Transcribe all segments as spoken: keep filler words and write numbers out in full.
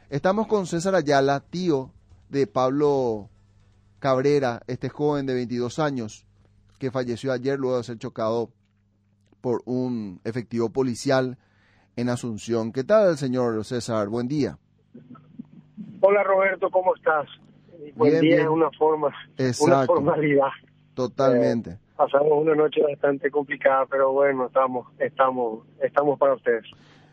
Estamos con César Ayala, tío de Pablo Cabrera, este joven de veintidós años que falleció ayer luego de ser chocado por un efectivo policial en Asunción. ¿Qué tal, señor César? Buen día. Hola, Roberto, ¿cómo estás? Buen Bien, día bien. es una forma, Exacto. una formalidad. Totalmente. Eh, pasamos una noche bastante complicada, pero bueno, estamos, estamos, estamos para ustedes.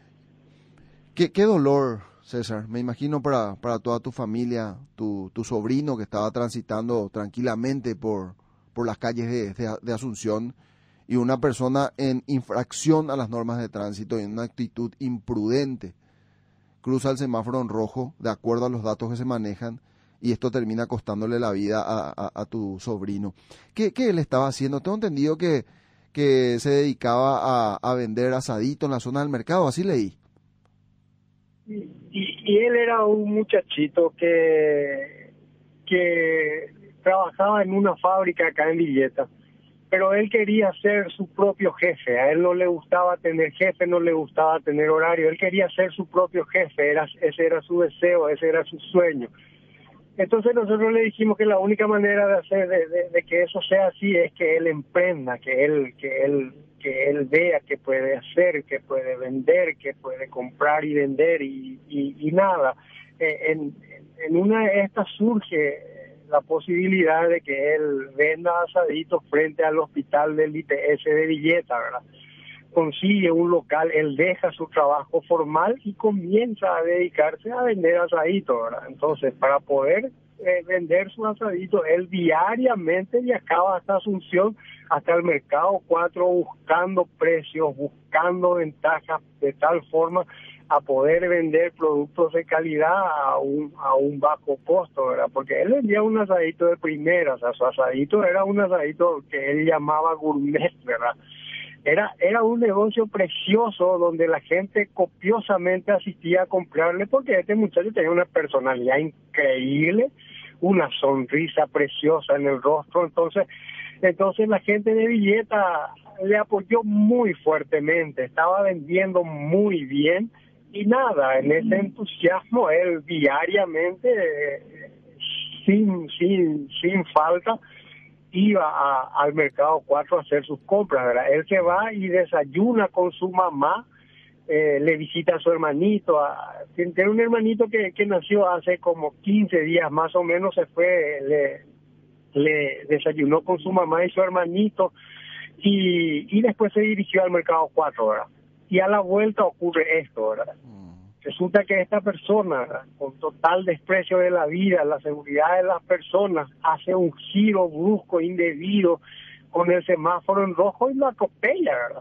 ¿Qué, qué dolor, César? Me imagino para, para toda tu familia, tu, tu sobrino que estaba transitando tranquilamente por, por las calles de, de, de Asunción y una persona en infracción a las normas de tránsito y en una actitud imprudente cruza el semáforo en rojo de acuerdo a los datos que se manejan y esto termina costándole la vida a, a, a tu sobrino. ¿Qué, qué él estaba haciendo? Tengo entendido que, que se dedicaba a, a vender asadito en la zona del mercado, así leí. Y, y él era un muchachito que, que trabajaba en una fábrica acá en Villeta, pero él quería ser su propio jefe. A él no le gustaba tener jefe, no le gustaba tener horario, él quería ser su propio jefe, era, ese era su deseo, ese era su sueño. Entonces nosotros le dijimos que la única manera de hacer de, de, de que eso sea así es que él emprenda, que él que él que él vea que puede hacer, que puede vender, que puede comprar y vender y, y, y nada. Eh, en, en una de estas surge la posibilidad de que él venda asaditos frente al hospital del I P S de Villeta, ¿verdad? Consigue un local, él deja su trabajo formal y comienza a dedicarse a vender asaditos, ¿verdad? Entonces, para poder eh, vender sus asaditos, él diariamente viajaba hasta Asunción, hasta el mercado cuatro, buscando precios, buscando ventajas de tal forma a poder vender productos de calidad a un a un bajo costo, ¿verdad? Porque él vendía un asadito de primera, o sea, su asadito era un asadito que él llamaba gourmet, ¿verdad? Era, era un negocio precioso donde la gente copiosamente asistía a comprarle porque este muchacho tenía una personalidad increíble, una sonrisa preciosa en el rostro. Entonces, entonces la gente de Villeta le apoyó muy fuertemente, estaba vendiendo muy bien y nada, en ese entusiasmo él diariamente, eh, sin, sin, sin falta, iba a, al mercado cuatro a hacer sus compras, ¿verdad? Él se va y desayuna con su mamá, eh, le visita a su hermanito, a, tiene un hermanito que, que nació hace como quince días más o menos, se fue, le, le desayunó con su mamá y su hermanito y, y después se dirigió al mercado cuatro, ¿verdad? Y a la vuelta ocurre esto, ¿verdad? Resulta que esta persona, con total desprecio de la vida, la seguridad de las personas, hace un giro brusco, indebido, con el semáforo en rojo y lo atropella, ¿verdad?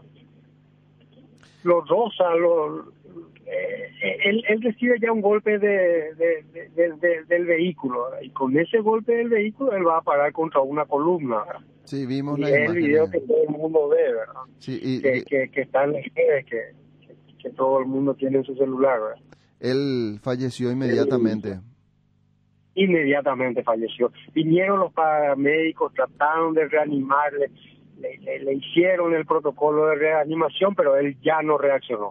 Lo roza, lo, eh, él, él recibe ya un golpe de, de, de, de, de, del vehículo, ¿verdad? Y con ese golpe del vehículo él va a parar contra una columna, ¿verdad? Sí, vimos y las es imágenes. el video que todo el mundo ve, ¿verdad? Sí, y, que, y, que, que está en las redes, que, que, que todo el mundo tiene en su celular, ¿verdad? Él falleció inmediatamente. Él, inmediatamente falleció. Vinieron los paramédicos, trataron de reanimarle, le, le, le hicieron el protocolo de reanimación, pero él ya no reaccionó.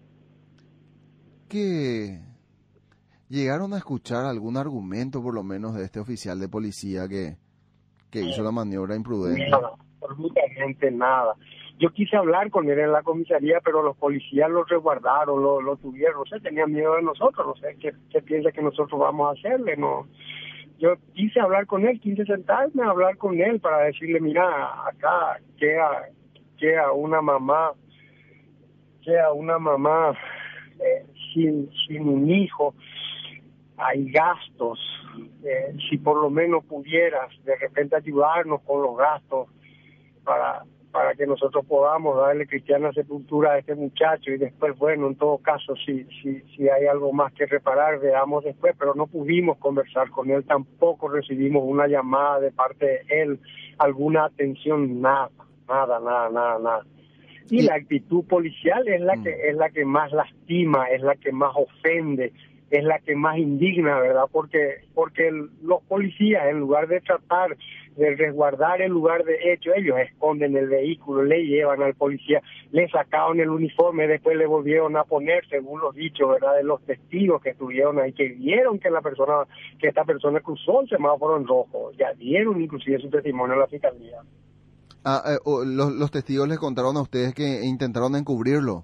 ¿Qué llegaron a escuchar algún argumento, por lo menos, de este oficial de policía que, que hizo la maniobra imprudente? Nada, absolutamente nada. Yo quise hablar con él en la comisaría, pero los policías lo resguardaron, lo, lo tuvieron, no sé, tenían miedo de nosotros, no sé, ¿qué, qué piensa que nosotros vamos a hacerle? No, yo quise hablar con él, quise sentarme a hablar con él para decirle, mira, acá queda, queda una mamá, queda una mamá eh, sin, sin un hijo, hay gastos, eh, si por lo menos pudieras de repente ayudarnos con los gastos para para que nosotros podamos darle cristiana sepultura a este muchacho y después, bueno, en todo caso, si si si hay algo más que reparar, veamos después, pero no pudimos conversar con él, tampoco recibimos una llamada de parte de él, alguna atención, nada, nada, nada, nada, nada. Y la actitud policial es la que es la que más lastima, es la que más ofende, es la que más indigna, ¿verdad? Porque porque el, los policías, en lugar de tratar de resguardar el lugar de hecho, ellos esconden el vehículo, le llevan al policía, le sacaron el uniforme, después le volvieron a poner, según los dichos, ¿verdad?, de los testigos que estuvieron ahí, que vieron que la persona, que esta persona cruzó el semáforo en rojo, ya dieron inclusive su testimonio a la fiscalía. Ah, eh, o los, los testigos les contaron a ustedes que intentaron encubrirlo.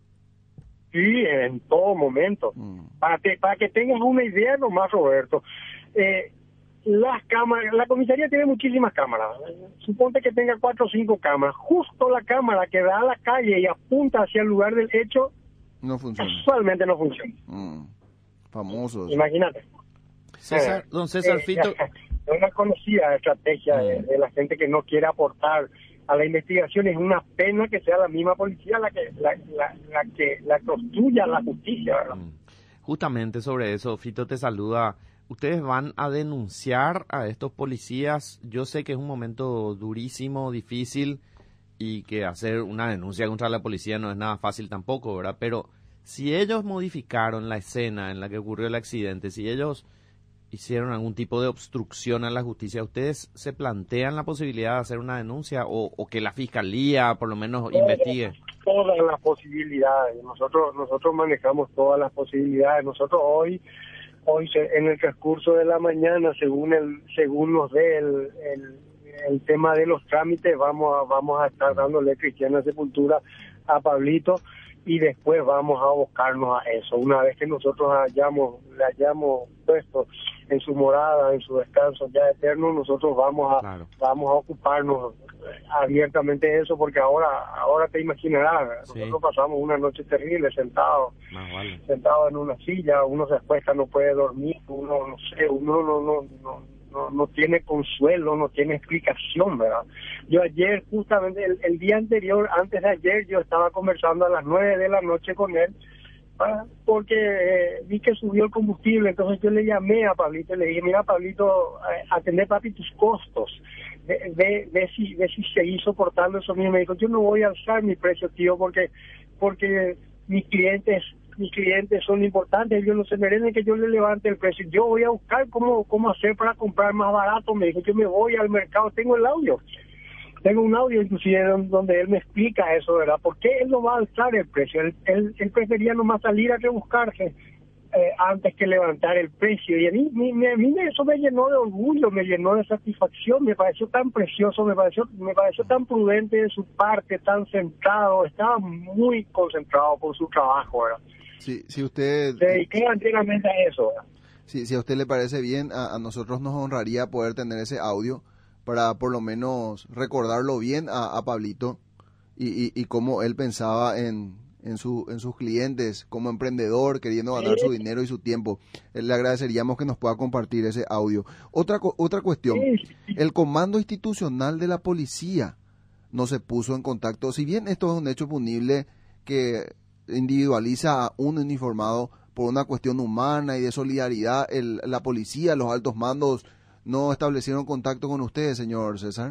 Sí, en todo momento. Mm. Para, que, para que tengas una idea nomás, Roberto, eh, las cámaras, la comisaría tiene muchísimas cámaras. Suponte que tenga cuatro o cinco cámaras. Justo la cámara que da a la calle y apunta hacia el lugar del hecho, no funciona. Casualmente no funciona. Mm. Famosos. Imagínate. César, eh, don César eh, Fito. Es una conocida estrategia mm. de, de la gente que no quiere aportar a la investigación. Es una pena que sea la misma policía la que la, la, la que la que obstruya la justicia, ¿verdad? Justamente sobre eso, Fito te saluda. ¿Ustedes van a denunciar a estos policías? Yo sé que es un momento durísimo, difícil, y que hacer una denuncia contra la policía no es nada fácil tampoco, ¿verdad? Pero si ellos modificaron la escena en la que ocurrió el accidente, si ellos hicieron algún tipo de obstrucción a la justicia, ¿ustedes se plantean la posibilidad de hacer una denuncia o, o que la fiscalía por lo menos todas, investigue? Todas las posibilidades. Nosotros nosotros manejamos todas las posibilidades. Nosotros hoy hoy en el transcurso de la mañana, según el según nos dé el, el, el tema de los trámites, vamos a, vamos a estar dándole cristiana sepultura a Pablito y después vamos a buscarnos a eso. Una vez que nosotros hayamos, le hayamos puesto en su morada, en su descanso ya eterno, nosotros vamos a claro. vamos a ocuparnos abiertamente de eso, porque ahora ahora te imaginarás, sí. nosotros pasamos una noche terrible sentados, ah, vale. sentados en una silla, uno se acuesta, no puede dormir, uno no sé, uno no no no no, no tiene consuelo, no tiene explicación, ¿verdad? Yo ayer, justamente el, el día anterior, antes de ayer, yo estaba conversando a las nueve de la noche con él, ¿verdad? Porque eh, vi que subió el combustible, entonces yo le llamé a Pablito y le dije, mira, Pablito, eh, atendé, papi, tus costos, ve, ve, ve, si, ve si seguís soportando eso mismo. Me dijo, yo no voy a alzar mi precio, tío, porque porque mis clientes mis clientes son importantes, ellos no se merecen que yo le levante el precio. Yo voy a buscar cómo cómo hacer para comprar más barato. Me dijo, yo me voy al mercado, tengo el audio. Tengo un audio inclusive donde él me explica eso, ¿verdad? ¿Por qué él no va a alzar el precio? Él, él, él prefería nomás salir a rebuscarse eh, antes que levantar el precio. Y a mí, me, a mí eso me llenó de orgullo, me llenó de satisfacción, me pareció tan precioso, me pareció, me pareció tan prudente de su parte, tan centrado, estaba muy concentrado por su trabajo, ¿verdad? Si, si usted... Se dediqué enteramente a eso, ¿verdad? Si, si a usted le parece bien, a, a nosotros nos honraría poder tener ese audio para por lo menos recordarlo bien a, a Pablito y, y, y cómo él pensaba en, en, su, en sus clientes como emprendedor, queriendo ganar sí. su dinero y su tiempo. Le agradeceríamos que nos pueda compartir ese audio. Otra, otra cuestión, sí. el comando institucional de la policía no se puso en contacto. Si bien esto es un hecho punible que individualiza a un uniformado por una cuestión humana y de solidaridad, el, la policía, los altos mandos, ¿no establecieron contacto con ustedes, señor César?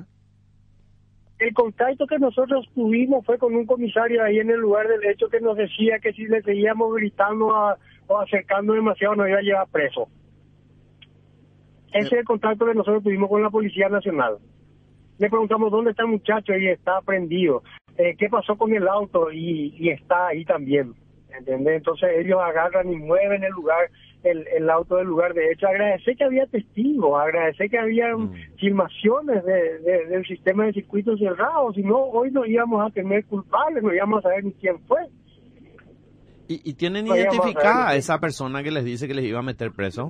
El contacto que nosotros tuvimos fue con un comisario ahí en el lugar del hecho que nos decía que si le seguíamos gritando a, o acercando demasiado nos iba a llevar preso. Ese es el contacto que nosotros tuvimos con la Policía Nacional. Le preguntamos dónde está el muchacho y está prendido. Eh, ¿Qué pasó con el auto? Y, y está ahí también. ¿Entendés? Entonces ellos agarran y mueven el lugar, el, el auto del lugar de hecho. Agradecer que había testigos, agradecer que había mm. filmaciones de, de, del sistema de circuitos cerrados, si no hoy no íbamos a tener culpables, no íbamos a saber ni quién fue. ¿Y, y tienen no identificada a esa persona que les dice que les iba a meter preso?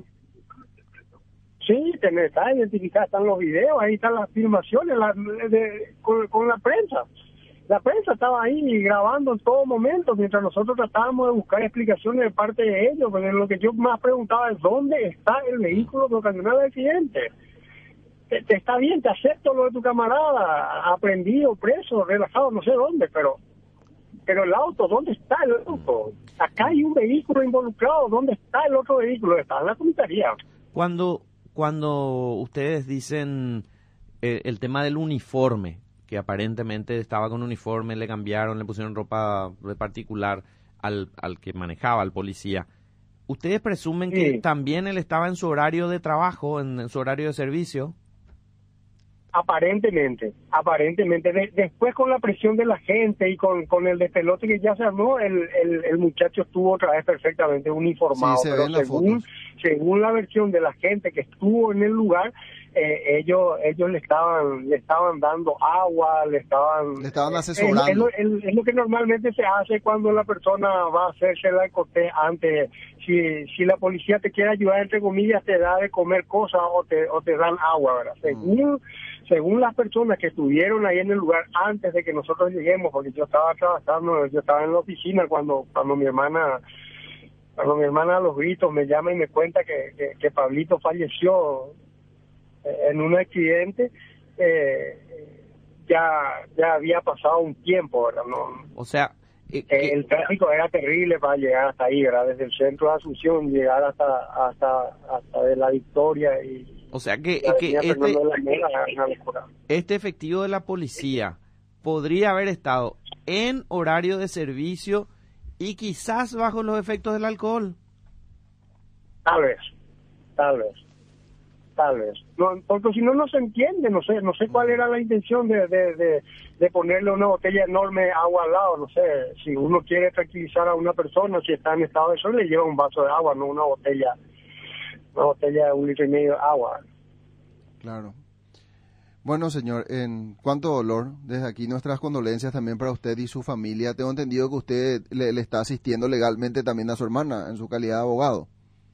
Sí, está identificada, están los videos, ahí están las filmaciones la, de, con, con la prensa. La prensa estaba ahí grabando en todo momento, mientras nosotros tratábamos de buscar explicaciones de parte de ellos, porque lo que yo más preguntaba es dónde está el vehículo que ocasionó el accidente. Te, te está bien, te acepto lo de tu camarada, aprendido, preso, relajado, no sé dónde, pero pero el auto, ¿dónde está el auto? Acá hay un vehículo involucrado, ¿dónde está el otro vehículo? Está en la comisaría. Cuando, cuando ustedes dicen eh, el tema del uniforme, que aparentemente estaba con uniforme, le cambiaron, le pusieron ropa de particular al, al que manejaba, al policía. ¿Ustedes presumen sí. que también él estaba en su horario de trabajo, en, en su horario de servicio? Aparentemente, aparentemente. De, después con la presión de la gente y con, con el despelote que ya se armó, el, el, el muchacho estuvo otra vez perfectamente uniformado. Sí, se pero ven las según, fotos. según la versión de la gente que estuvo en el lugar, eh, ellos ellos le estaban le estaban dando agua, le estaban... Le estaban eh, asesorando. Es, es, lo, es, es lo que normalmente se hace cuando la persona va a hacerse el cortés antes. Si, si la policía te quiere ayudar, entre comillas, te da de comer cosas o te, o te dan agua, ¿verdad? Según... Mm. Según las personas que estuvieron ahí en el lugar antes de que nosotros lleguemos, porque yo estaba trabajando, yo estaba en la oficina cuando cuando mi hermana cuando mi hermana a los gritos me llama y me cuenta que, que, que Pablito falleció en un accidente, eh, ya ya había pasado un tiempo, ¿verdad? No, o sea, eh, eh, el tráfico era terrible para llegar hasta ahí, ¿verdad? Desde el centro de Asunción, llegar hasta hasta hasta de la Victoria y o sea que, que este, este efectivo de la policía podría haber estado en horario de servicio y quizás bajo los efectos del alcohol. Tal vez, tal vez, tal vez. No, porque si no, no se entiende. No sé, no sé cuál era la intención de, de, de, de ponerle una botella enorme de agua al lado. No sé, si uno quiere tranquilizar a una persona, si está en estado de sol, le lleva un vaso de agua, no una botella. Una botella de un litro y medio de agua. Claro. Bueno, señor, en cuanto a dolor, desde aquí nuestras condolencias también para usted y su familia. Tengo entendido que usted le, le está asistiendo legalmente también a su hermana en su calidad de abogado.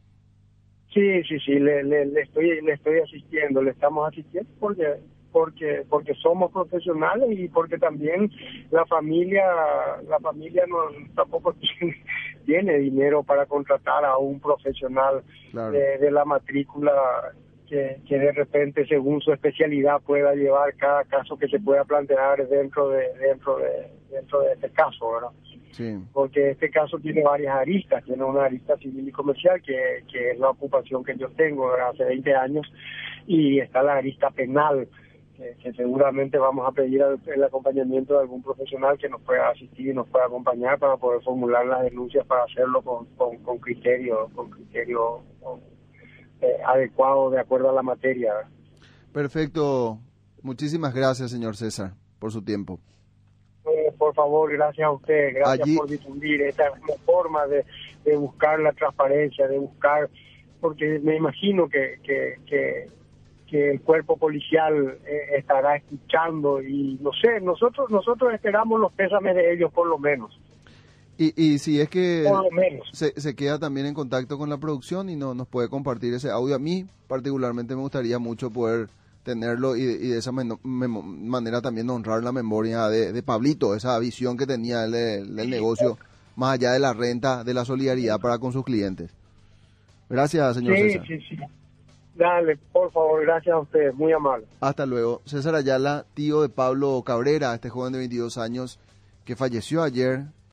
Sí, sí, sí, le, le, le estoy le estoy asistiendo, le estamos asistiendo porque porque porque somos profesionales y porque también la familia la familia no tampoco tiene, tiene dinero para contratar a un profesional claro. de, de la matrícula que, que de repente según su especialidad pueda llevar cada caso que se pueda plantear dentro de dentro de dentro de este caso, ¿verdad? Sí. Porque este caso tiene varias aristas, tiene una arista civil y comercial que, que es la ocupación que yo tengo hace veinte años y está la arista penal que, que seguramente vamos a pedir el acompañamiento de algún profesional que nos pueda asistir y nos pueda acompañar para poder formular las denuncias para hacerlo con, con, con criterio con criterio con, eh, adecuado de acuerdo a la materia. Perfecto, muchísimas gracias señor César por su tiempo. Eh, por favor, gracias a usted, gracias Allí... por difundir esta forma de, de buscar la transparencia, de buscar, porque me imagino que, que, que, que el cuerpo policial eh, estará escuchando y no sé, nosotros nosotros esperamos los pésames de ellos por lo menos. Y, y si es que por lo menos. Se, se queda también en contacto con la producción y no nos puede compartir ese audio, a mí particularmente me gustaría mucho poder tenerlo y, y de esa men- mem- manera también honrar la memoria de, de Pablito, esa visión que tenía él del, del negocio, más allá de la renta, de la solidaridad para con sus clientes. Gracias, señor sí, César. Sí, sí, Dale, por favor, gracias a ustedes, muy amable. Hasta luego. César Ayala, tío de Pablo Cabrera, este joven de veintidós años que falleció ayer